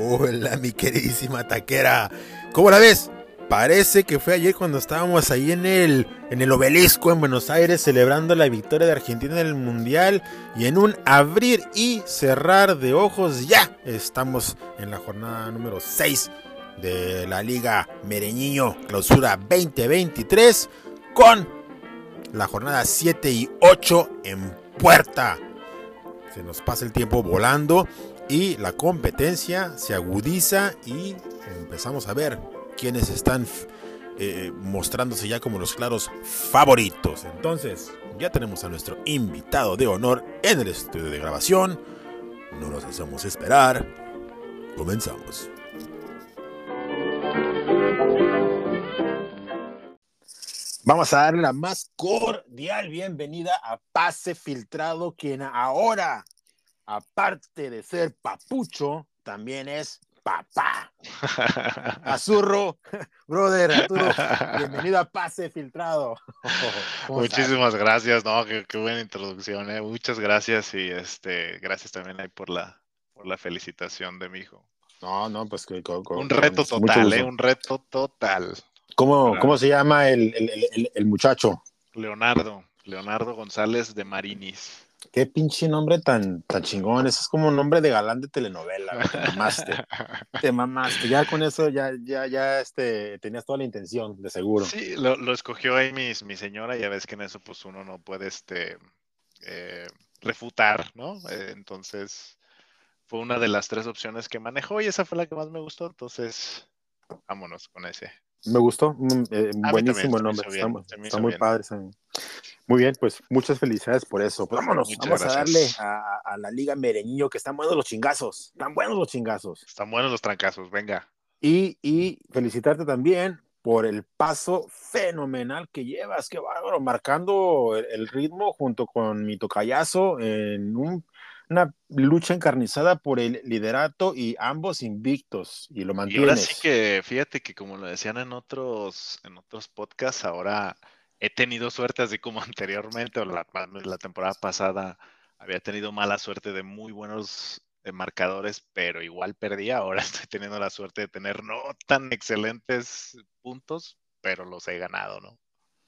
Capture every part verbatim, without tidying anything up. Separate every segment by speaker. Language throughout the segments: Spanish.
Speaker 1: Hola, mi queridísima taquera. ¿Cómo la ves? Parece que fue ayer cuando estábamos ahí en el, en el Obelisco en Buenos Aires celebrando la victoria de Argentina en el Mundial, y en un abrir y cerrar de ojos ya estamos en la jornada número seis de la Liga Mereñiño Clausura veinte veintitrés, con la jornada siete y ocho en puerta. Se nos pasa el tiempo volando y la competencia se agudiza y empezamos a ver quiénes están eh, mostrándose ya como los claros favoritos. Entonces, ya tenemos a nuestro invitado de honor en el estudio de grabación. No nos hacemos esperar. Comenzamos. Vamos a darle la más cordial bienvenida a Pase Filtrado, quien ahora, aparte de ser papucho, también es papá. Azurro, brother, Arturo, bienvenido a Pase Filtrado.
Speaker 2: Muchísimas estás? gracias, no, qué, qué buena introducción, eh. Muchas gracias y este, gracias también ahí por la, por la felicitación de mi hijo.
Speaker 1: No, no, pues que con, con,
Speaker 2: un reto
Speaker 1: con
Speaker 2: total, eh, un reto total.
Speaker 1: ¿Cómo, Para... ¿Cómo se llama el, el, el, el muchacho?
Speaker 2: Leonardo, Leonardo González de Marinis.
Speaker 1: Qué pinche nombre tan, tan chingón. Ese es como un nombre de galán de telenovela. Te mamaste. Te mamaste. Ya con eso ya, ya, ya este, tenías toda la intención, de seguro.
Speaker 2: Sí, lo, lo escogió ahí mi, mi señora. Ya ves que en eso pues uno no puede este, eh, refutar, ¿no? Eh, entonces fue una de las tres opciones que manejó y esa fue la que más me gustó. Entonces, vámonos con ese.
Speaker 1: Me gustó. Eh, buenísimo el nombre.
Speaker 2: Bien,
Speaker 1: está está muy bien. padre. Está bien. Muy bien, pues muchas felicidades por eso. Pues vámonos, Muchas vamos gracias. a darle a, a la Liga Mereñiño, que están buenos los chingazos. Están buenos los chingazos.
Speaker 2: Están buenos los trancazos, venga.
Speaker 1: Y, y felicitarte también por el paso fenomenal que llevas. Qué bárbaro, marcando el, el ritmo junto con mi tocayazo en un, una lucha encarnizada por el liderato y ambos invictos, y lo mantienes.
Speaker 2: Y ahora sí que, fíjate que como lo decían en otros, en otros podcasts, ahora he tenido suerte, así como anteriormente, o la, la temporada pasada había tenido mala suerte de muy buenos eh, marcadores, pero igual perdía. Ahora estoy teniendo la suerte de tener no tan excelentes puntos, pero los he ganado, ¿no?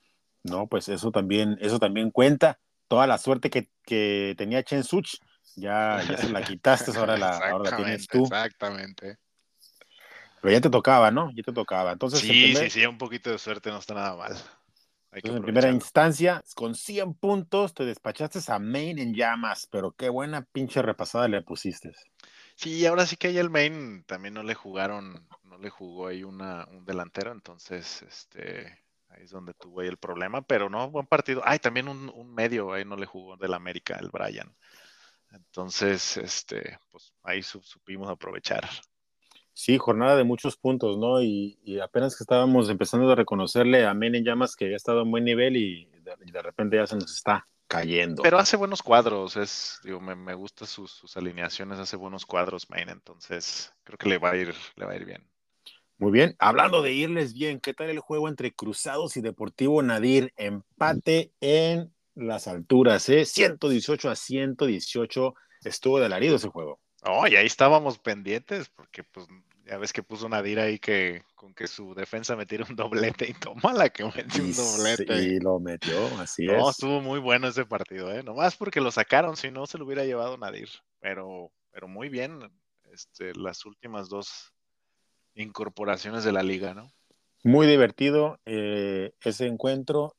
Speaker 1: No, pues eso también, eso también cuenta. Toda la suerte que, que tenía Chen Such, ya, ya se la quitaste, ahora la, ahora la tienes tú.
Speaker 2: Exactamente.
Speaker 1: Pero ya te tocaba, ¿no? Ya te tocaba. Entonces,
Speaker 2: sí, en primer... sí, sí, un poquito de suerte no está nada mal.
Speaker 1: Entonces, en primera instancia, con cien puntos, te despachaste a Maine en llamas, pero qué buena pinche repasada le pusiste.
Speaker 2: Sí, ahora sí que ahí el Maine también no le jugaron, no le jugó ahí una, un delantero, entonces, este, ahí es donde tuvo ahí el problema, pero no, buen partido. Ay, también un, un medio ahí no le jugó del América, el Brian. Entonces, este, pues ahí supimos aprovechar.
Speaker 1: Sí, jornada de muchos puntos, ¿no? Y, y apenas que estábamos empezando a reconocerle a Men en Llamas que había estado en buen nivel, y de, y de repente ya se nos está cayendo.
Speaker 2: Pero hace buenos cuadros, es, digo, me, me gustan sus, sus alineaciones, hace buenos cuadros, Maine, entonces creo que le va a ir, le va a ir bien.
Speaker 1: Muy bien, hablando de irles bien, ¿qué tal el juego entre Cruzados y Deportivo Nadir? Empate en las alturas, ¿eh? ciento dieciocho a ciento dieciocho, estuvo de alarido ese juego.
Speaker 2: Oh, y ahí estábamos pendientes, porque pues ya ves que puso Nadir ahí que con que su defensa metiera un doblete, y toma la que metió un doblete.
Speaker 1: Y lo metió, así
Speaker 2: no,
Speaker 1: es.
Speaker 2: No, estuvo muy bueno ese partido, ¿eh? Nomás porque lo sacaron, si no se lo hubiera llevado Nadir, pero, pero muy bien, este, las últimas dos incorporaciones de la liga, ¿no?
Speaker 1: Muy divertido eh, ese encuentro,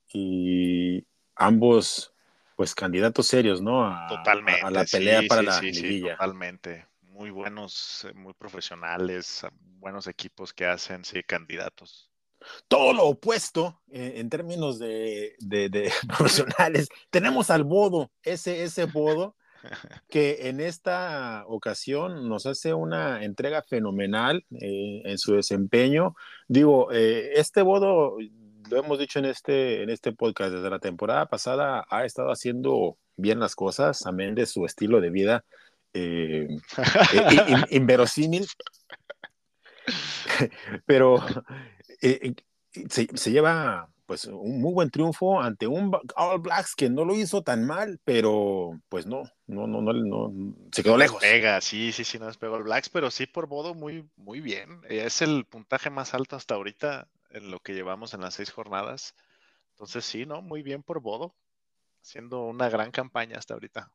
Speaker 1: y ambos pues candidatos serios, ¿no? A,
Speaker 2: totalmente,
Speaker 1: a, a la pelea
Speaker 2: sí,
Speaker 1: para
Speaker 2: sí,
Speaker 1: la
Speaker 2: sí,
Speaker 1: liguilla.
Speaker 2: Sí, totalmente. Muy buenos, muy profesionales, buenos equipos que hacen, sí, candidatos.
Speaker 1: Todo lo opuesto eh, en términos de, de, de profesionales. Tenemos al Bodo, ese, ese Bodo, que en esta ocasión nos hace una entrega fenomenal eh, en su desempeño. Digo, eh, este Bodo, lo hemos dicho en este, en este podcast, desde la temporada pasada ha estado haciendo bien las cosas, amén de su estilo de vida eh, eh, in, inverosímil, pero eh, se, se lleva pues un muy buen triunfo ante un All Blacks que no lo hizo tan mal, pero pues no, no, no, no, no se quedó
Speaker 2: No
Speaker 1: lejos.
Speaker 2: despega, sí, sí, sí, no despegó el Blacks, pero sí por Bodo muy, muy bien. Eh, Es el puntaje más alto hasta ahorita en lo que llevamos en las seis jornadas. Entonces sí, ¿no? Muy bien por Bodo, haciendo una gran campaña hasta ahorita.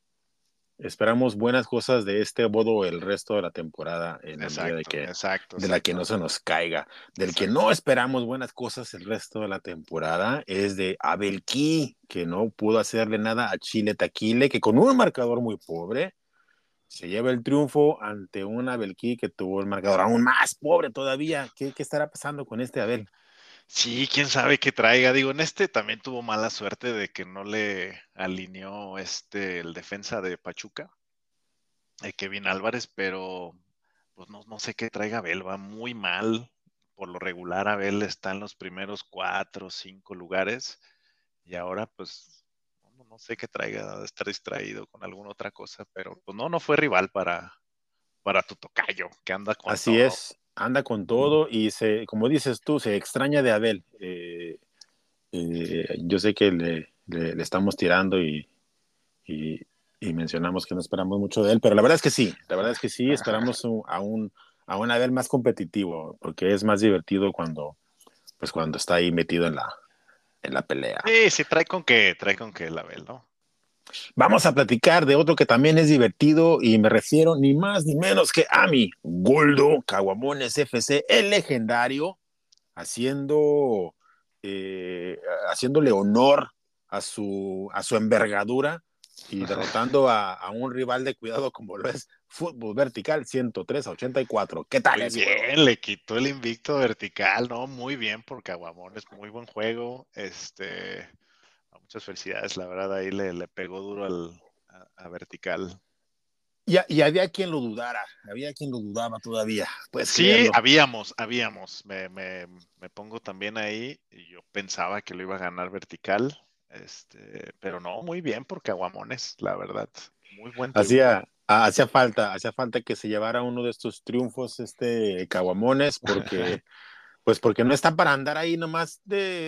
Speaker 1: Esperamos buenas cosas de este Bodo el resto de la temporada, en la medida de
Speaker 2: Exacto,
Speaker 1: que
Speaker 2: exacto,
Speaker 1: de la que
Speaker 2: exacto,
Speaker 1: no se nos caiga. Del que
Speaker 2: exacto.
Speaker 1: no esperamos buenas cosas el resto de la temporada es de Abel Key, que no pudo hacerle nada a Chile Taquile, que con un marcador muy pobre se lleva el triunfo ante un Abel Key que tuvo el marcador aún más pobre todavía. ¿Qué, qué estará pasando con este Abel?
Speaker 2: Sí, quién sabe qué traiga. Digo, en este también tuvo mala suerte de que no le alineó este el defensa de Pachuca, eh, Kevin Álvarez, pero pues no, no sé qué traiga Abel, va muy mal. Por lo regular, Abel está en los primeros cuatro o cinco lugares y ahora pues no, no sé qué traiga, de estar distraído con alguna otra cosa, pero pues no, no fue rival para, para tu tocayo, que anda con
Speaker 1: Así
Speaker 2: todo.
Speaker 1: es, anda con todo y se, como dices tú, se extraña de Abel. Eh, eh, yo sé que le, le, le estamos tirando y, y, y, mencionamos que no esperamos mucho de él, pero la verdad es que sí, la verdad es que sí, esperamos un, a, un, a un Abel más competitivo, porque es más divertido cuando, pues cuando está ahí metido en la, en la pelea.
Speaker 2: Sí, sí, trae con qué, trae con qué el Abel, ¿no?
Speaker 1: Vamos a platicar de otro que también es divertido y me refiero ni más ni menos que a mi Goldo Caguamones F C, el legendario, haciendo, eh, haciéndole honor a su, a su envergadura y derrotando a, a, un rival de cuidado como lo es Fútbol Vertical ciento tres a ochenta y cuatro. ¿Qué tal
Speaker 2: Muy
Speaker 1: ese juego?
Speaker 2: bien, le quitó el invicto vertical, ¿no? Muy bien por Caguamón, es muy buen juego. Este, muchas felicidades, la verdad, ahí le, le pegó duro al, a, a vertical.
Speaker 1: Y, y, había quien lo dudara, había quien lo dudaba todavía, puedes
Speaker 2: Sí,
Speaker 1: creerlo.
Speaker 2: habíamos, habíamos. Me, me, me pongo también ahí y yo pensaba que lo iba a ganar vertical, este, pero no, muy bien por Caguamones, la verdad. Muy buen triunfo.
Speaker 1: Hacía, hacía falta, hacía falta que se llevara uno de estos triunfos, este Caguamones, porque, pues porque no está para andar ahí nomás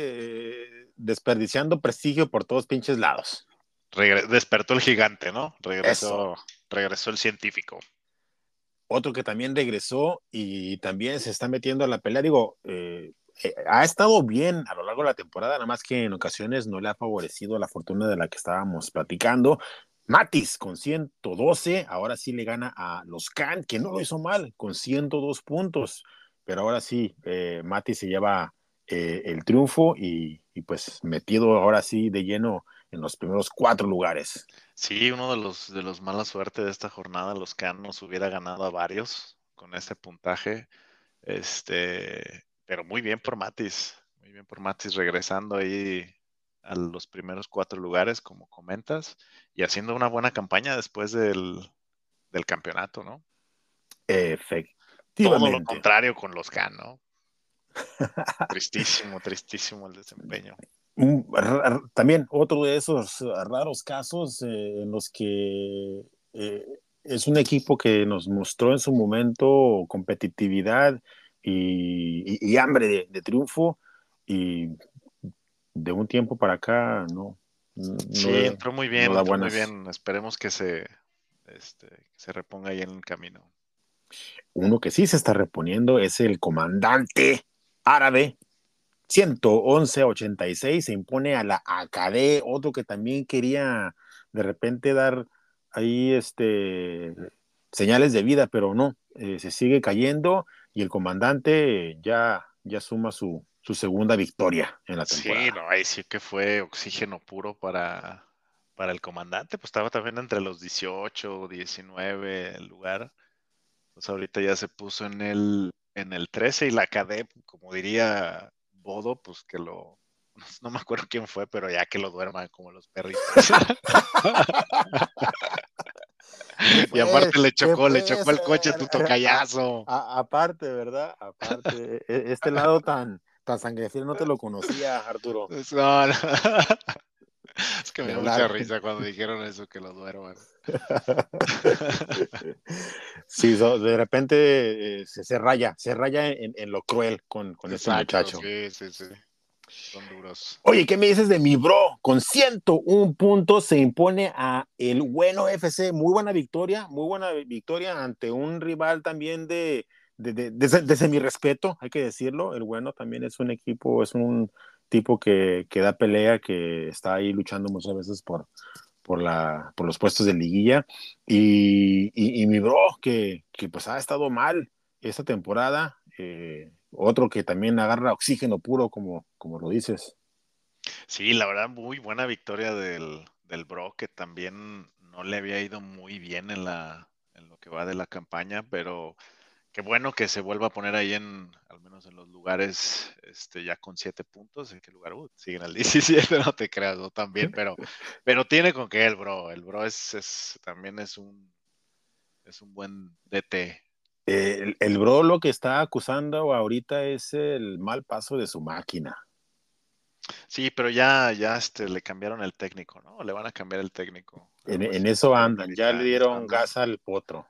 Speaker 1: de desperdiciando prestigio por todos pinches lados.
Speaker 2: Regre despertó el gigante, ¿no?
Speaker 1: Eso.
Speaker 2: Regresó, regresó el científico.
Speaker 1: Otro que también regresó y también se está metiendo a la pelea, digo, eh, eh, ha estado bien a lo largo de la temporada, nada más que en ocasiones no le ha favorecido la fortuna de la que estábamos platicando. Matis con ciento doce, ahora sí le gana a los Can, que no lo hizo mal, con ciento dos puntos, pero ahora sí, eh, Matis se lleva eh, el triunfo y, y pues metido ahora sí de lleno en los primeros cuatro lugares.
Speaker 2: Sí, uno de los de los mala suerte de esta jornada, los Canos hubiera ganado a varios con ese puntaje. Este, pero muy bien por Matis, muy bien por Matis regresando ahí a los primeros cuatro lugares, como comentas, y haciendo una buena campaña después del, del campeonato, ¿no? Todo lo
Speaker 1: Efectivamente.
Speaker 2: contrario con los Can, ¿no? Tristísimo, tristísimo el desempeño.
Speaker 1: Un, también otro de esos raros casos eh, en los que eh, es un equipo que nos mostró en su momento competitividad y, y, y hambre de, de, triunfo y de un tiempo para acá no,
Speaker 2: Sí,
Speaker 1: no,
Speaker 2: entró muy
Speaker 1: no
Speaker 2: bien,
Speaker 1: da
Speaker 2: entró muy
Speaker 1: buenas.
Speaker 2: bien. Esperemos que se, este, que se reponga ahí en el camino.
Speaker 1: Uno que sí se está reponiendo es el comandante árabe. ciento once a ochenta y seis se impone a la A K D, otro que también quería de repente dar ahí este, señales de vida, pero no, eh, se sigue cayendo y el comandante ya, ya suma su, su segunda victoria en la
Speaker 2: Sí,
Speaker 1: temporada.
Speaker 2: no, ahí sí que fue oxígeno puro para, para el comandante, pues estaba también entre los dieciocho, diecinueve el lugar. Pues ahorita ya se puso en el, en el trece y la K D, como diría Bodo, pues que lo, no me acuerdo quién fue, pero ya que lo duerman como los perritos.
Speaker 1: ¿Qué
Speaker 2: Y
Speaker 1: pues?
Speaker 2: aparte le
Speaker 1: ¿Qué
Speaker 2: chocó, le chocó
Speaker 1: pues?
Speaker 2: el coche a tu
Speaker 1: A,
Speaker 2: tocayazo.
Speaker 1: a, aparte, ¿verdad? Aparte, este lado tan, tan sangre fría no te lo conocía, Arturo,
Speaker 2: Pues, no, no. Es que me
Speaker 1: de
Speaker 2: dio mucha
Speaker 1: hablar.
Speaker 2: risa cuando dijeron eso, que lo duerman.
Speaker 1: Sí, so, de repente eh, se, se, raya, se raya en, en, lo cruel con, con este
Speaker 2: Exacto,
Speaker 1: muchacho.
Speaker 2: sí, sí, sí. Son duros.
Speaker 1: Oye, ¿qué me dices de mi bro? Con ciento un puntos se impone a el Bueno F C. Muy buena victoria, muy buena victoria ante un rival también de, de, de, de, de semi-respeto, hay que decirlo. El Bueno también es un equipo, es un tipo que, que da pelea, que está ahí luchando muchas veces por, por, la, por los puestos de liguilla. Y, y, y mi bro, que, que pues ha estado mal esta temporada, eh, otro que también agarra oxígeno puro, como, como lo dices.
Speaker 2: Sí, la verdad, muy buena victoria del, del Bro, que también no le había ido muy bien en la, en lo que va de la campaña, pero qué bueno que se vuelva a poner ahí en, al menos en los lugares, este, ya con siete puntos. ¿En qué lugar? Uh, siguen al diecisiete, no te creas, no también, pero, pero tiene con qué el Bro. El Bro es, es también es un, es un buen D T.
Speaker 1: El, el bro lo que está acusando ahorita es el mal paso de su máquina.
Speaker 2: Sí, pero ya, ya este, le cambiaron el técnico, ¿no? Le van a cambiar el técnico.
Speaker 1: En,
Speaker 2: Algo
Speaker 1: en
Speaker 2: así
Speaker 1: eso
Speaker 2: dijeron
Speaker 1: andan, ya le
Speaker 2: ahorita y
Speaker 1: dieron
Speaker 2: están.
Speaker 1: gas al potro.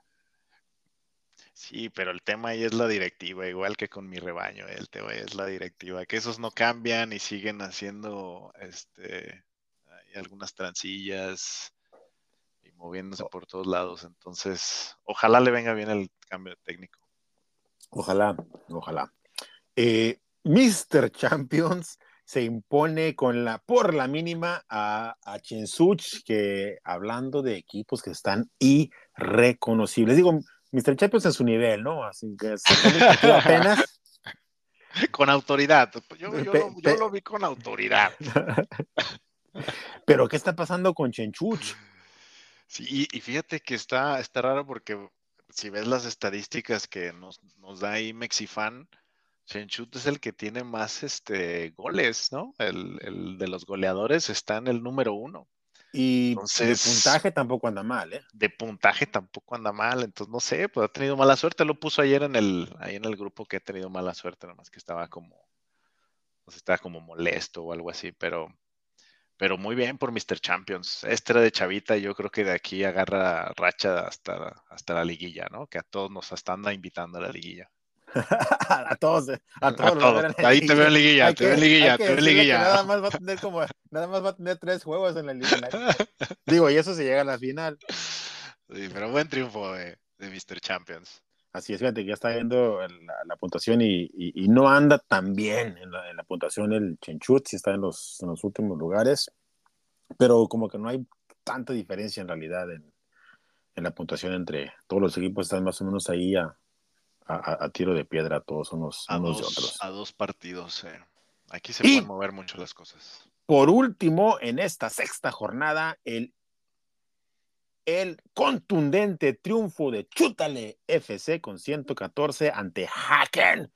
Speaker 2: Sí, pero el tema ahí es la directiva, igual que con mi rebaño, el tema es la directiva, que esos no cambian y siguen haciendo este hay algunas transillas y moviéndose por todos lados. Entonces, ojalá le venga bien el cambio de técnico.
Speaker 1: Ojalá, ojalá. Eh, míster Champions se impone con la, por la mínima a, a Chensuch, que hablando de equipos que están irreconocibles. Digo, míster Champions en su nivel, ¿no? Así que sacando el partido apenas.
Speaker 2: Con autoridad, yo, yo,
Speaker 1: Pe,
Speaker 2: lo, yo
Speaker 1: pe,
Speaker 2: lo vi con autoridad.
Speaker 1: pero ¿qué está pasando con Chenchuch?
Speaker 2: Sí, y, y fíjate que está, está raro porque si ves las estadísticas que nos, nos da ahí Mexifan, Shenchut es el que tiene más este, goles, ¿no? El, el de los goleadores está en el número uno.
Speaker 1: Y de
Speaker 2: Entonces,
Speaker 1: puntaje tampoco anda mal, ¿eh?
Speaker 2: de puntaje tampoco anda mal. Entonces, no sé, pues ha tenido mala suerte. Lo puso ayer en el, ahí en el grupo que ha tenido mala suerte, nomás que estaba como, no sé, estaba como molesto o algo así, pero, pero muy bien por míster Champions. Este era de chavita y yo creo que de aquí agarra racha hasta, hasta la liguilla, ¿no? Que a todos nos hasta anda invitando a la liguilla.
Speaker 1: A todos, a
Speaker 2: A
Speaker 1: todos los va a
Speaker 2: todos.
Speaker 1: ver en la
Speaker 2: Ahí te veo
Speaker 1: liguilla.
Speaker 2: en liguilla,
Speaker 1: Hay
Speaker 2: te veo en
Speaker 1: que, hay
Speaker 2: liguilla,
Speaker 1: que
Speaker 2: te veo en
Speaker 1: decirle que
Speaker 2: liguilla.
Speaker 1: nada más va a tener como, nada más va a tener tres juegos en la, en la liguilla. Digo, y eso se llega a la final.
Speaker 2: Sí, pero buen triunfo de, de míster Champions.
Speaker 1: Así es, fíjate que ya está viendo la, la puntuación y, y, y, no anda tan bien en la, en la puntuación el Chenchut, sí está en los, en los últimos lugares, pero como que no hay tanta diferencia en realidad en, en la puntuación entre todos los equipos, están más o menos ahí a, a, a tiro de piedra, todos unos,
Speaker 2: A
Speaker 1: unos de
Speaker 2: dos,
Speaker 1: otros.
Speaker 2: a dos partidos. Eh. Aquí se pueden
Speaker 1: Y
Speaker 2: mover mucho las cosas.
Speaker 1: por último, en esta sexta jornada, el, el contundente triunfo de Chútale F C con ciento catorce ante Haken,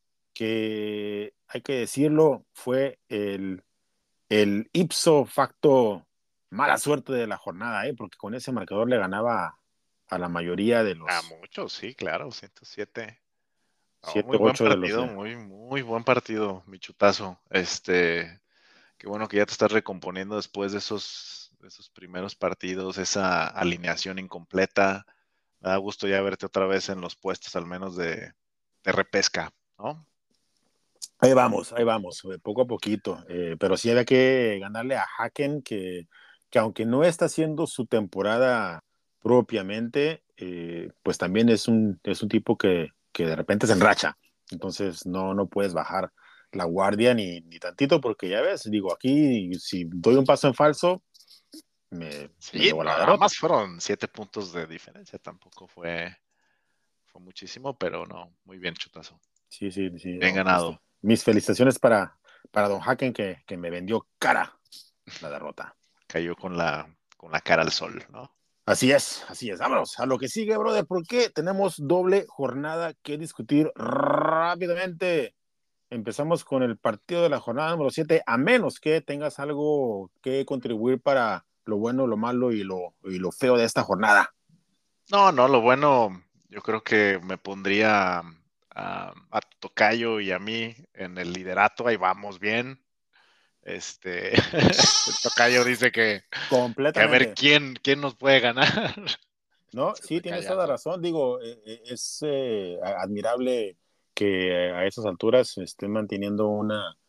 Speaker 1: que hay que decirlo, fue el, el ipso facto mala suerte de la jornada, ¿eh? Porque con ese marcador le ganaba a la mayoría de
Speaker 2: A
Speaker 1: los
Speaker 2: muchos, sí, claro, ciento siete. Oh,
Speaker 1: siete
Speaker 2: muy buen
Speaker 1: ocho de los
Speaker 2: partido,
Speaker 1: de...
Speaker 2: muy, muy buen partido, mi chutazo. Este, qué bueno que ya te estás recomponiendo después de esos, de esos primeros partidos, esa alineación incompleta. Me da gusto ya verte otra vez en los puestos, al menos de, de repesca, ¿no?
Speaker 1: Ahí vamos, ahí vamos, eh, poco a poquito. Eh, pero sí había que ganarle a Haken, que, que aunque no está haciendo su temporada propiamente, eh, pues también es un, es un tipo que, que de repente se enracha. Entonces no, no puedes bajar la guardia ni, ni tantito, porque ya ves, digo, aquí si doy un paso en falso, me, me
Speaker 2: Sí,
Speaker 1: llevo
Speaker 2: no,
Speaker 1: la
Speaker 2: nada
Speaker 1: derrota.
Speaker 2: más fueron siete puntos de diferencia, tampoco fue, fue muchísimo, pero no, muy bien, chutazo.
Speaker 1: Sí, sí, sí.
Speaker 2: Bien
Speaker 1: No, este,
Speaker 2: ganado.
Speaker 1: mis felicitaciones para, para Don Haken, que, que me vendió cara la derrota.
Speaker 2: Cayó con la, con la cara al sol, ¿no?
Speaker 1: Así es, así es. Vámonos a lo que sigue, brother, porque tenemos doble jornada que discutir rápidamente. Empezamos con el partido de la jornada número siete, a menos que tengas algo que contribuir para lo bueno, lo malo y lo, y lo feo de esta jornada.
Speaker 2: No, no, lo bueno, yo creo que me pondría a, a Tocayo y a mí en el liderato, ahí vamos bien. Este, el Tocayo dice que, que a ver
Speaker 1: Completamente.
Speaker 2: quién, quién nos puede ganar.
Speaker 1: No,
Speaker 2: Se
Speaker 1: sí,
Speaker 2: está
Speaker 1: tienes toda la
Speaker 2: callando.
Speaker 1: razón. Digo, eh, eh, es eh, admirable que a esas alturas estén manteniendo una,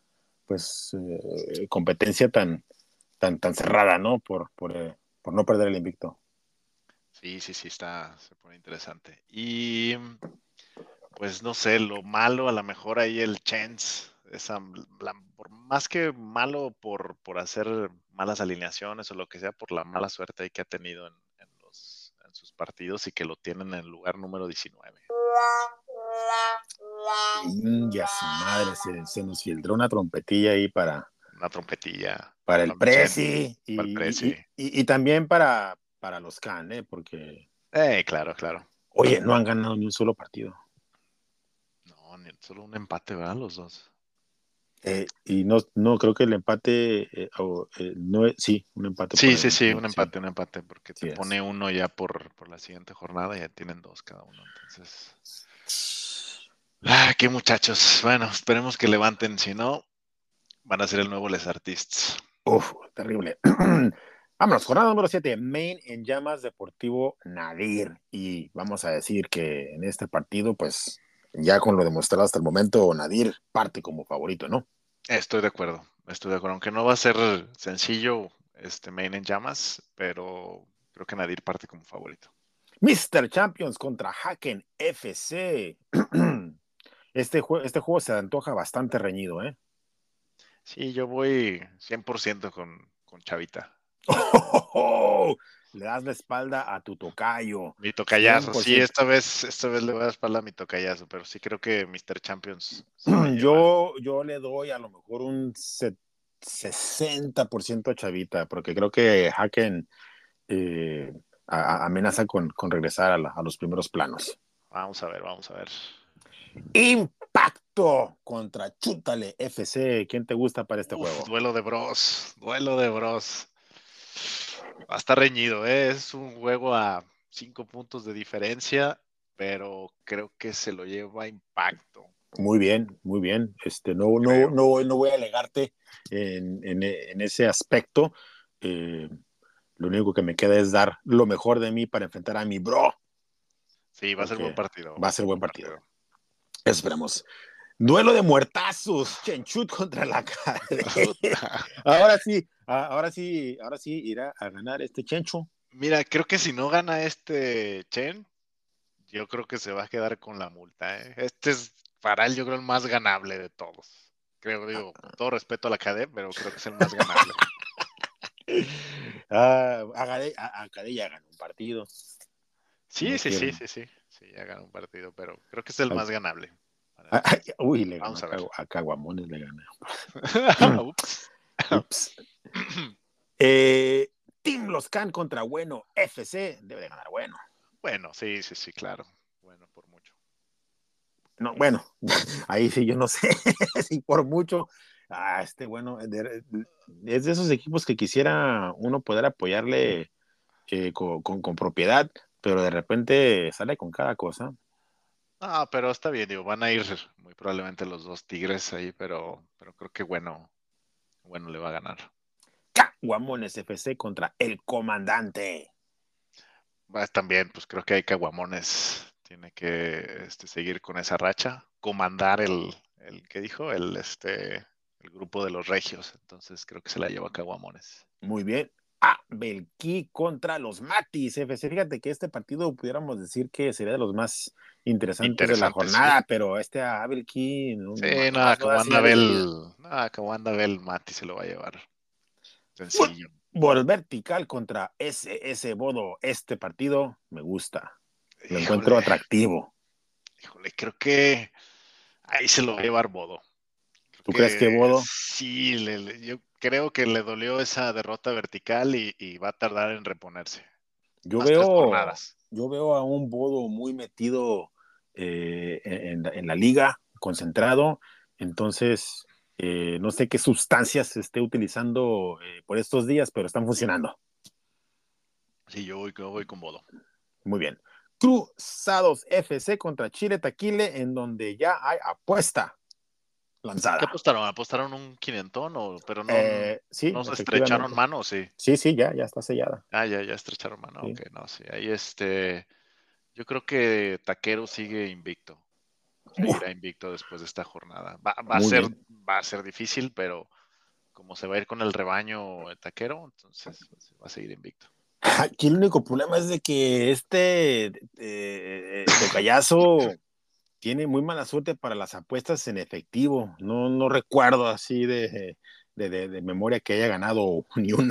Speaker 1: pues eh, competencia tan, tan, tan cerrada, ¿no? Por, por, eh, por no perder el invicto.
Speaker 2: Sí, sí, sí, está, se pone interesante. Y pues no sé, lo malo, a lo mejor ahí el Chance, esa, la- por más que malo por, por hacer malas alineaciones o lo que sea, por la mala suerte ahí que ha tenido en, en los, en sus partidos y que lo tienen en el lugar número diecinueve.
Speaker 1: Y a su madre, se, se nos filtró una trompetilla ahí para,
Speaker 2: Una trompetilla
Speaker 1: para
Speaker 2: para
Speaker 1: el
Speaker 2: mi Chen,
Speaker 1: Prezi
Speaker 2: para el
Speaker 1: y, y,
Speaker 2: Prezi.
Speaker 1: y, y también para, para los Can, ¿eh? Porque,
Speaker 2: Eh, claro, claro.
Speaker 1: oye, no han ganado ni un solo partido.
Speaker 2: No, ni- solo un empate, ¿verdad? Los dos.
Speaker 1: Eh, y no, no creo que el empate, eh, o, eh, no es- sí, un empate por
Speaker 2: Sí,
Speaker 1: ahí,
Speaker 2: sí, sí,
Speaker 1: sí,
Speaker 2: un
Speaker 1: sí,
Speaker 2: empate, un empate, porque te
Speaker 1: sí es.
Speaker 2: pone uno ya por, por la siguiente jornada, ya tienen dos cada uno, entonces. Ah, qué muchachos. Bueno, esperemos que levanten, si no, van a ser el nuevo Les Artistes.
Speaker 1: Uf, terrible. Vámonos, jornada número siete, Main en llamas Deportivo Nadir. Y vamos a decir que en este partido, pues ya con lo demostrado hasta el momento, Nadir parte como favorito, ¿no?
Speaker 2: Estoy de acuerdo, estoy de acuerdo. Aunque no va a ser sencillo este Main en llamas, pero creo que Nadir parte como favorito.
Speaker 1: mister Champions contra Haken F C. Este, jue este juego se antoja bastante reñido, ¿eh?
Speaker 2: Sí, yo voy cien por ciento con, con Chavita.
Speaker 1: ¡Oh! Le das la espalda a tu tocayo.
Speaker 2: Mi tocayazo, sí,
Speaker 1: cien por ciento.
Speaker 2: esta vez, esta vez le voy a dar espalda a mi tocayazo, pero sí creo que mister Champions se lo lleva.
Speaker 1: Yo, yo le doy a lo mejor un sesenta por ciento a Chavita, porque creo que Haken eh, a, a amenaza con, con regresar a, la, a, los primeros planos.
Speaker 2: Vamos a ver, vamos a ver.
Speaker 1: Impacto contra Chútale F C. ¿Quién te gusta para este
Speaker 2: Uf,
Speaker 1: juego?
Speaker 2: duelo de bros, duelo de bros. Va a estar reñido, ¿eh? Es un juego a cinco puntos de diferencia, pero creo que se lo lleva Impacto.
Speaker 1: Muy bien, muy bien. Este, no, no,
Speaker 2: Creo.
Speaker 1: no, no voy a alegarte en, en, en ese aspecto. Eh, lo único que me queda es dar lo mejor de mí para enfrentar a mi bro,
Speaker 2: Sí, va a ser buen
Speaker 1: porque
Speaker 2: partido,
Speaker 1: va
Speaker 2: va
Speaker 1: a
Speaker 2: a
Speaker 1: ser
Speaker 2: ser
Speaker 1: buen
Speaker 2: buen
Speaker 1: partido.
Speaker 2: partido.
Speaker 1: Esperamos. Duelo de muertazos, Chenchut contra la cadena. ahora sí, ahora sí, ahora sí irá a ganar este Chencho.
Speaker 2: Mira, creo que si no gana este Chen, yo creo que se va a quedar con la multa, ¿eh? Este es para él, yo creo, el más ganable de todos. Creo, digo, con todo respeto a la cadena, pero creo que es el más ganable.
Speaker 1: Ah, a Cadella ganó un partido.
Speaker 2: Sí,
Speaker 1: No
Speaker 2: sí, sí,
Speaker 1: quieren.
Speaker 2: sí, sí. Sí, ya ganó un partido, pero creo que es el
Speaker 1: Ay,
Speaker 2: más ganable.
Speaker 1: ay, uy, le ganó
Speaker 2: Vamos
Speaker 1: a,
Speaker 2: a ver.
Speaker 1: Cagu a Caguamones, le ganó.
Speaker 2: Ups.
Speaker 1: Ups. Eh, Team Los Can contra Bueno F C. Debe de ganar Bueno.
Speaker 2: Bueno, sí, sí, sí, claro. Bueno, por mucho.
Speaker 1: No, bueno, ahí sí yo no sé si por mucho. Ah, este bueno, es de esos equipos que quisiera uno poder apoyarle eh, con, con, con, propiedad, pero de repente sale con cada cosa.
Speaker 2: Ah, pero está bien, digo, van a ir muy probablemente los dos Tigres ahí, pero, pero creo que bueno, bueno le va a ganar.
Speaker 1: Guamones F C contra el comandante.
Speaker 2: Va, también, pues creo que hay Caguamones. Tiene que este, seguir con esa racha, comandar el, el ¿qué dijo? El, este, el grupo de los regios. Entonces creo que se la lleva Caguamones.
Speaker 1: Muy bien. Ah, Belki contra los Matis F C. Fíjate que este partido pudiéramos decir que sería de los más interesantes de la
Speaker 2: Interesante, sí.
Speaker 1: jornada, pero este a Belki no,
Speaker 2: Sí,
Speaker 1: no,
Speaker 2: nada,
Speaker 1: nomás no
Speaker 2: como
Speaker 1: da
Speaker 2: anda
Speaker 1: señales de vida.
Speaker 2: Bel, nada, como anda Bel, Mati se lo va a llevar. Sencillo.
Speaker 1: Fútbol vertical contra S S Bodo. Este partido me gusta. Lo encuentro
Speaker 2: Híjole,
Speaker 1: atractivo.
Speaker 2: híjole, creo que ahí se lo va a llevar Bodo. Creo
Speaker 1: ¿Tú crees
Speaker 2: que
Speaker 1: que Bodo?
Speaker 2: sí, le, le, yo creo que le dolió esa derrota vertical y, y va a tardar en reponerse.
Speaker 1: Yo
Speaker 2: Unas tres
Speaker 1: veo,
Speaker 2: jornadas.
Speaker 1: yo veo a un Bodo muy metido eh, en, en, la liga, concentrado. Entonces, eh, no sé qué sustancias se esté utilizando eh, por estos días, pero están funcionando.
Speaker 2: Sí, yo voy, yo voy con Bodo.
Speaker 1: Muy bien. Cruzados F C contra Chile Taquile, en donde ya hay apuesta lanzada.
Speaker 2: ¿Qué apostaron? ¿Apostaron un quinientón? O, pero no,
Speaker 1: Eh, sí,
Speaker 2: no se estrecharon
Speaker 1: efectivamente.
Speaker 2: mano, sí.
Speaker 1: Sí, sí, ya, ya está sellada.
Speaker 2: Ah, ya, ya estrecharon mano.
Speaker 1: Sí.
Speaker 2: Ok, no, sí. Ahí este. Yo creo que Taquero sigue invicto. seguirá invicto después de esta jornada. Va, va a
Speaker 1: Muy
Speaker 2: ser,
Speaker 1: bien.
Speaker 2: va a ser difícil, pero como se va a ir con el rebaño taquero, entonces pues, va a seguir invicto.
Speaker 1: Aquí el único problema es de que este eh, tocayazo tiene muy mala suerte para las apuestas en efectivo. No, no recuerdo así de, de, de, de memoria que haya ganado ni una.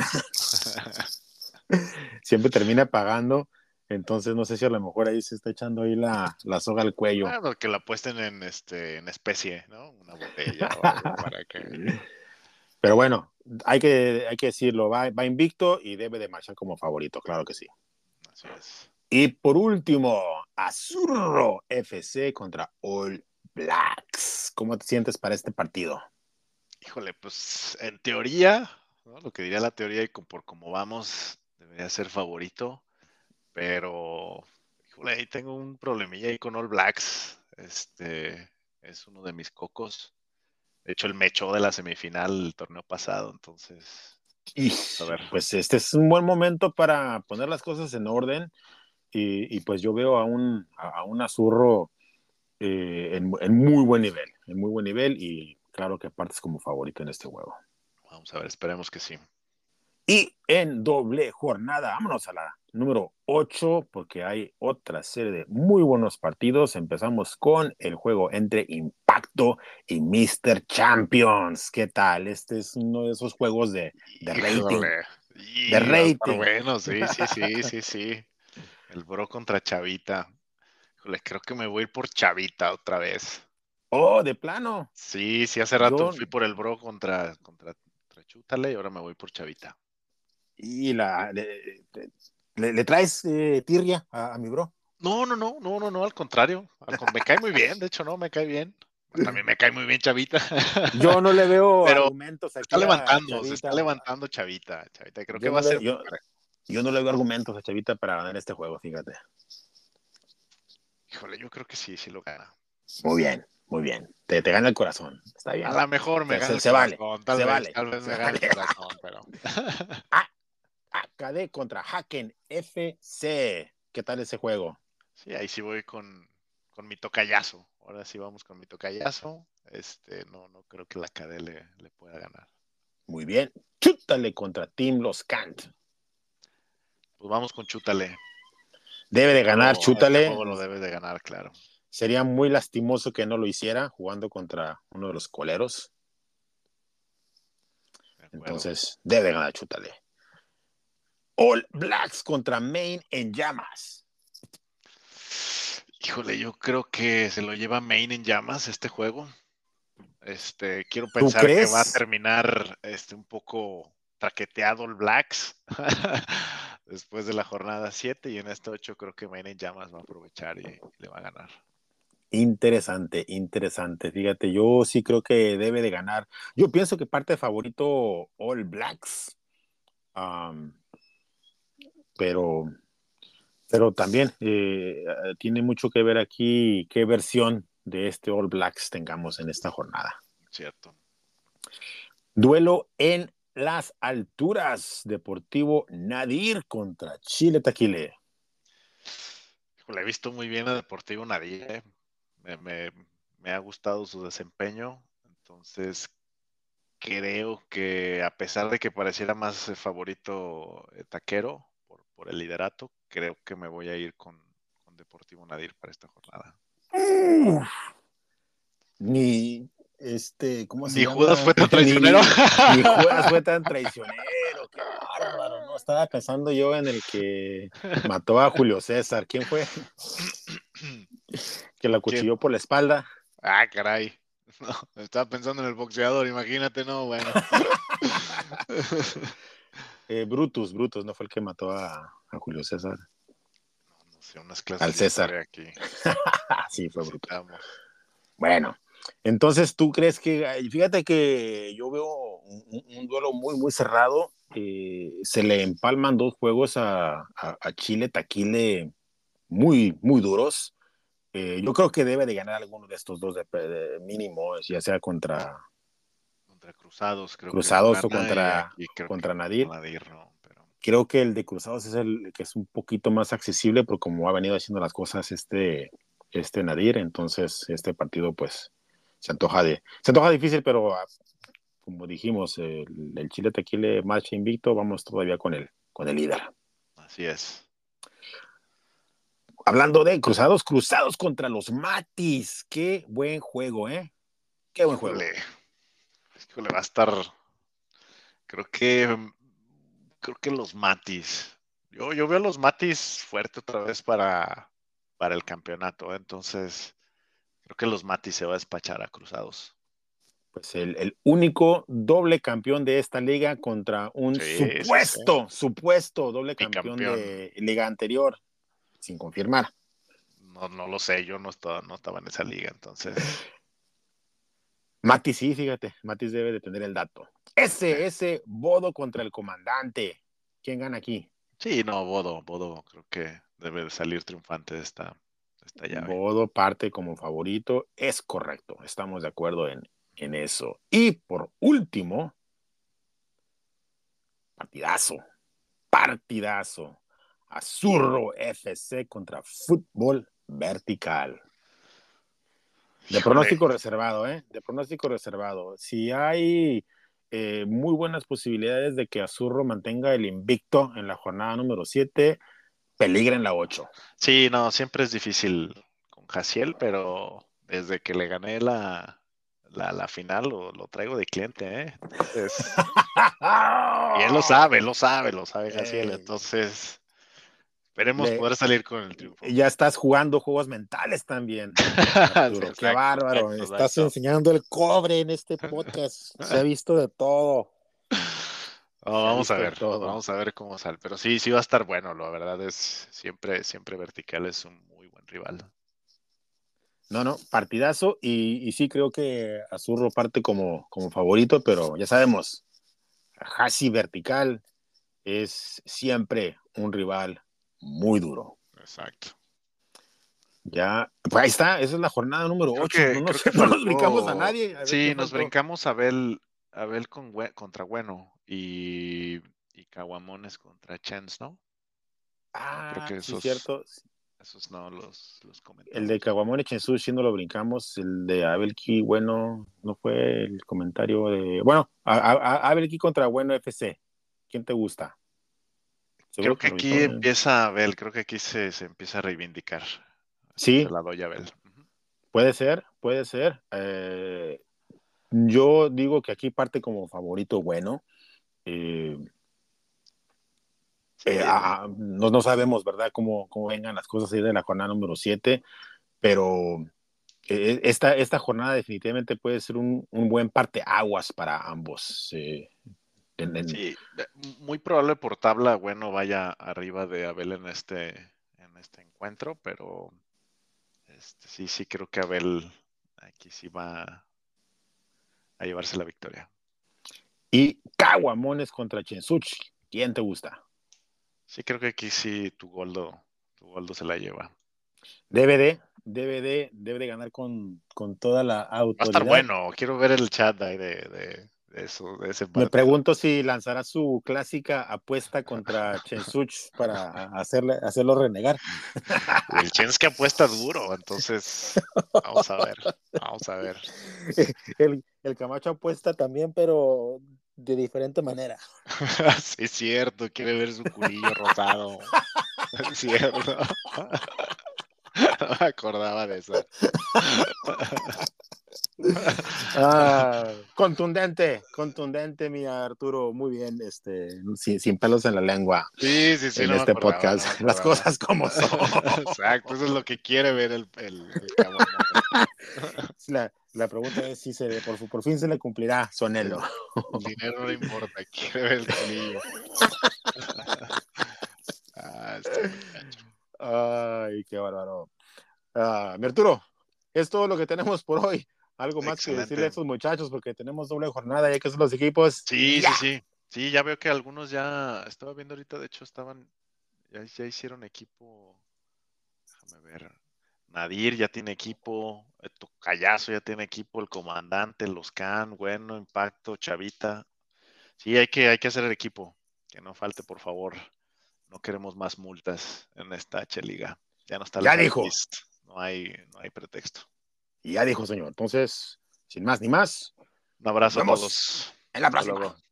Speaker 1: Siempre termina pagando. Entonces no sé si a lo mejor ahí se está echando ahí la, la soga al cuello.
Speaker 2: Bueno, que la apuesten en este en especie, ¿no? Una botella o algo para que.
Speaker 1: Pero bueno, hay que, hay que decirlo, va, va invicto y debe de marchar como favorito, claro que sí.
Speaker 2: Así es.
Speaker 1: Y por último, Azurro F C contra All Blacks. ¿Cómo te sientes para este partido?
Speaker 2: Híjole, pues en teoría, ¿no? Lo que diría la teoría y por cómo vamos, debería ser favorito, pero híjole, ahí tengo un problemilla ahí con All Blacks. Este es uno de mis cocos. De hecho, él me echó de la semifinal el torneo pasado, entonces,
Speaker 1: Y,
Speaker 2: vamos a ver.
Speaker 1: pues este es un buen momento para poner las cosas en orden y, y pues yo veo a un, a, a un Azurro eh, en, en muy buen nivel, en muy buen nivel y claro que partes como favorito en este juego.
Speaker 2: Vamos a ver, esperemos que sí.
Speaker 1: Y en doble jornada, vámonos a la número ocho, porque hay otra serie de muy buenos partidos. Empezamos con el juego entre Impacto y míster Champions. ¿Qué tal? Este es uno de esos juegos de, de rating.
Speaker 2: Híjole,
Speaker 1: De
Speaker 2: y va a estar
Speaker 1: rating.
Speaker 2: bueno, sí, sí, sí, sí, sí. El Bro contra Chavita. Híjole, creo que me voy a ir por Chavita otra vez.
Speaker 1: Oh, de plano.
Speaker 2: Sí, sí, hace rato
Speaker 1: Yo,
Speaker 2: fui por el Bro contra, contra, contra Chútale y ahora me voy por Chavita.
Speaker 1: y la, le, le, le traes eh, tirria a, a mi bro.
Speaker 2: No, no, no, no, no, no, al contrario. Al con- me cae muy bien, de hecho, no, me cae bien. También me cae muy bien Chavita.
Speaker 1: Yo no le veo
Speaker 2: Pero
Speaker 1: argumentos
Speaker 2: se está
Speaker 1: aquí a
Speaker 2: levantando, se está
Speaker 1: Chavita.
Speaker 2: levantando Chavita. Chavita, creo que
Speaker 1: Yo
Speaker 2: va
Speaker 1: no
Speaker 2: a ser
Speaker 1: le,
Speaker 2: muy
Speaker 1: yo,
Speaker 2: parejo.
Speaker 1: yo no le veo argumentos a Chavita para ganar este juego, fíjate.
Speaker 2: Híjole, yo creo que sí, sí lo gana.
Speaker 1: Muy bien, muy bien. Te, te gana el corazón. Está
Speaker 2: A
Speaker 1: bien.
Speaker 2: lo mejor me
Speaker 1: Se,
Speaker 2: gana
Speaker 1: se,
Speaker 2: el
Speaker 1: se vale.
Speaker 2: corazón, tal
Speaker 1: Se
Speaker 2: vez,
Speaker 1: vale.
Speaker 2: tal vez
Speaker 1: Se
Speaker 2: me gane el
Speaker 1: vale.
Speaker 2: corazón, pero.
Speaker 1: A- AKD contra Haken F C. ¿Qué tal ese juego?
Speaker 2: Sí, ahí sí voy con, con mi tocayazo. Ahora sí vamos con mi tocayazo. Este, no, no creo que la K D le, le pueda ganar.
Speaker 1: Muy bien. Chútale contra Team Los Cant.
Speaker 2: Pues vamos con Chútale.
Speaker 1: Debe
Speaker 2: Este
Speaker 1: de ganar
Speaker 2: juego, este
Speaker 1: Chútale.
Speaker 2: juego lo debe de ganar, claro.
Speaker 1: Sería muy lastimoso que no lo hiciera jugando contra uno de los coleros.
Speaker 2: De acuerdo.
Speaker 1: Entonces, debe ganar Chútale. All Blacks contra Maine en llamas.
Speaker 2: Híjole, yo creo que se lo lleva Maine en llamas este juego. Este, quiero
Speaker 1: ¿Tú
Speaker 2: pensar que va a
Speaker 1: crees?
Speaker 2: terminar este, un poco traqueteado el Blacks después de la jornada siete y en esta ocho creo que Maine en llamas va a aprovechar y, y le va a ganar.
Speaker 1: Interesante, interesante. Fíjate, yo sí creo que debe de ganar. Yo pienso que parte de favorito All Blacks, um, pero, pero también eh, tiene mucho que ver aquí qué versión de este All Blacks tengamos en esta jornada.
Speaker 2: Cierto.
Speaker 1: Duelo en las alturas. Deportivo Nadir contra Chile Taquile.
Speaker 2: Le he visto muy bien a Deportivo Nadir, ¿eh? me, me, me ha gustado su desempeño, entonces creo que a pesar de que pareciera más eh, favorito eh, Taquero por, por el liderato, creo que me voy a ir con, con Deportivo Nadir para esta jornada.
Speaker 1: Uf, ni este, ¿cómo se
Speaker 2: Ni Judas
Speaker 1: llama?
Speaker 2: fue tan
Speaker 1: ni,
Speaker 2: traicionero.
Speaker 1: ni, ni Judas fue tan traicionero, qué bárbaro, ¿no? Estaba pensando yo en el que mató a Julio César. ¿Quién fue? Que la
Speaker 2: ¿Quién?
Speaker 1: acuchilló por la espalda.
Speaker 2: Ah, caray. No, estaba pensando en el boxeador, imagínate, no, bueno.
Speaker 1: Eh, Brutus, Brutus, ¿no fue el que mató a, a Julio César?
Speaker 2: No, no sé, unas clases
Speaker 1: Al
Speaker 2: de
Speaker 1: César.
Speaker 2: historia aquí
Speaker 1: Sí, fue Brutus.
Speaker 2: necesitamos.
Speaker 1: Bueno, entonces tú crees que, fíjate que yo veo un, un duelo muy, muy cerrado. Eh, se le empalman dos juegos a, a, a Chile Taquile muy, muy duros. Eh, yo creo que debe de ganar alguno de estos dos de, de mínimo, ya sea contra
Speaker 2: Contra Cruzados creo que no
Speaker 1: Cruzados o
Speaker 2: gana y
Speaker 1: contra,
Speaker 2: aquí creo que
Speaker 1: contra
Speaker 2: contra
Speaker 1: Nadir.
Speaker 2: Nadir no, pero
Speaker 1: Creo que el de Cruzados es el que es un poquito más accesible, pero como ha venido haciendo las cosas este, este Nadir, entonces este partido pues se antoja de, se antoja difícil, pero ah, como dijimos, el, el Chile Tequile marcha invicto, vamos todavía con el, con el líder.
Speaker 2: Así es.
Speaker 1: Hablando de cruzados, cruzados contra los Matis, qué buen juego, ¿eh? Qué buen juego.
Speaker 2: Híjole, híjole, va a estar, creo que, creo que los Matis. Yo, yo veo a los Matis fuerte otra vez para, para el campeonato, ¿eh? Entonces, creo que los Matis se va a despachar a Cruzados.
Speaker 1: Pues el, el único doble campeón de esta liga contra un
Speaker 2: Sí, sí, sí.
Speaker 1: supuesto, supuesto doble campeón
Speaker 2: Bicampeón.
Speaker 1: de liga anterior, sin confirmar.
Speaker 2: No, no lo sé, yo no estaba, no estaba en esa liga, entonces.
Speaker 1: Matis sí, fíjate, Matis debe de tener el dato. Ese, ese Bodo contra el comandante. ¿Quién gana aquí?
Speaker 2: Sí, no, Bodo, Bodo creo que debe de salir triunfante de esta, de esta llave.
Speaker 1: Bodo parte como favorito, es correcto, estamos de acuerdo en, en eso. Y por último, partidazo, partidazo. Azurro F C contra Fútbol Vertical. De
Speaker 2: Híjole,
Speaker 1: pronóstico reservado, ¿eh? De pronóstico reservado. Si hay eh, muy buenas posibilidades de que Azurro mantenga el invicto en la jornada número siete, peligra en la ocho.
Speaker 2: sí, no, siempre es difícil con Jaciel, pero desde que le gané la, la, la final lo, lo traigo de cliente, ¿eh? Entonces, y él lo sabe, él lo sabe, lo sabe Jaciel,
Speaker 1: Eh,
Speaker 2: entonces esperemos
Speaker 1: le,
Speaker 2: poder salir con el triunfo.
Speaker 1: ya estás jugando juegos mentales también, Arturo. Qué
Speaker 2: Exacto,
Speaker 1: bárbaro.
Speaker 2: exacto,
Speaker 1: Estás
Speaker 2: exacto.
Speaker 1: enseñando el cobre en este podcast. Se ha visto de todo.
Speaker 2: Oh,
Speaker 1: Se ha
Speaker 2: vamos a
Speaker 1: visto de
Speaker 2: ver,
Speaker 1: todo.
Speaker 2: vamos a ver cómo sale. Pero sí, sí va a estar bueno, la verdad es siempre, siempre Vertical es un muy buen rival.
Speaker 1: No, no, partidazo. Y, y sí creo que Azurro parte como, como favorito, pero ya sabemos, Hasi Vertical es siempre un rival muy duro.
Speaker 2: Exacto.
Speaker 1: Ya, pues ahí está, esa es la jornada número
Speaker 2: Creo
Speaker 1: ocho. No
Speaker 2: que, creo
Speaker 1: nos,
Speaker 2: que
Speaker 1: no nos brincamos a
Speaker 2: faltó.
Speaker 1: nadie. A ver qué
Speaker 2: Sí, nos
Speaker 1: faltó.
Speaker 2: brincamos a Abel, Abel con, Bue- contra Bueno y, y Caguamones contra Chance, ¿no? No, creo
Speaker 1: Ah,
Speaker 2: que
Speaker 1: sí,
Speaker 2: esos,
Speaker 1: cierto.
Speaker 2: esos no los, los
Speaker 1: El de
Speaker 2: comentamos.
Speaker 1: Caguamón y Chensu sí no lo brincamos. El de Abelki, bueno, no fue el comentario de. Bueno, a, a, a Abelki contra Bueno F C. ¿Quién te gusta?
Speaker 2: Creo
Speaker 1: Seguro que
Speaker 2: que
Speaker 1: lo
Speaker 2: aquí
Speaker 1: brincó. ¿Eh?
Speaker 2: empieza Abel, creo que aquí se, se empieza a reivindicar. Se
Speaker 1: Sí,
Speaker 2: la doy a Abel. Ujú.
Speaker 1: puede ser, puede ser. Eh, yo digo que aquí parte como favorito bueno. Eh, eh,
Speaker 2: Sí,
Speaker 1: a- a- no, no sabemos, ¿verdad?, cómo, cómo vengan las cosas ahí de la jornada número siete, pero eh, esta, esta jornada definitivamente puede ser un, un buen parteaguas para ambos. Eh, en, en,
Speaker 2: sí, de- muy probable por tabla, bueno, vaya arriba de Abel en este, en este encuentro, pero este, sí, sí creo que Abel aquí sí va a llevarse la victoria.
Speaker 1: y Caguamones contra Chensuchi. ¿Quién te gusta?
Speaker 2: Sí, creo que aquí sí tu Goldo, tu Goldo se la lleva.
Speaker 1: Debe de, debe de, debe de ganar con, con toda la
Speaker 2: Va a estar
Speaker 1: autoridad.
Speaker 2: bueno, quiero ver el chat ahí de, de, de eso, de ese
Speaker 1: Me
Speaker 2: partido.
Speaker 1: pregunto si lanzará su clásica apuesta contra Chensuch para hacerle, hacerlo renegar.
Speaker 2: El Chens que apuesta duro, entonces vamos a ver, vamos a ver.
Speaker 1: El, el Camacho apuesta también, pero de diferente manera.
Speaker 2: Sí, es cierto, quiere ver su culillo rosado. Es cierto. No me acordaba de eso.
Speaker 1: Ah, contundente, contundente, mi Arturo. Muy bien, este, sin, sin pelos en la lengua
Speaker 2: Sí, sí, sí,
Speaker 1: en
Speaker 2: no me
Speaker 1: este
Speaker 2: acordaba, no me
Speaker 1: podcast. Las
Speaker 2: acordaba.
Speaker 1: cosas como son.
Speaker 2: Exacto, eso es lo que quiere ver el, el, el Caguamones.
Speaker 1: La, la pregunta es si se, por, por fin se le cumplirá su anhelo.
Speaker 2: El, el dinero no le importa, quiere ver el culillo. Ah, este muchacho.
Speaker 1: Ay, qué bárbaro. Ah, mi Arturo, es todo lo que tenemos por hoy. Algo más que decirle a
Speaker 2: Excelente.
Speaker 1: estos muchachos porque tenemos doble jornada ya que son los equipos.
Speaker 2: Sí,
Speaker 1: Ya.
Speaker 2: sí, sí. Sí, ya veo que algunos ya, estaba viendo ahorita, de hecho estaban, ya, ya hicieron equipo, déjame ver. Nadir ya tiene equipo, el Tocayazo ya tiene equipo, el comandante, los Can, bueno, Impacto, Chavita. Sí, hay que, hay que hacer el equipo. Que no falte, por favor. No queremos más multas en esta H Liga. Ya no está el
Speaker 1: Ya
Speaker 2: High
Speaker 1: dijo.
Speaker 2: Beast. no hay, no hay pretexto.
Speaker 3: Y ya dijo, señor. Entonces, sin más ni más,
Speaker 2: Un abrazo
Speaker 3: nos
Speaker 2: a
Speaker 3: vemos
Speaker 2: todos.
Speaker 3: en la
Speaker 2: Hasta
Speaker 3: próxima.
Speaker 2: luego.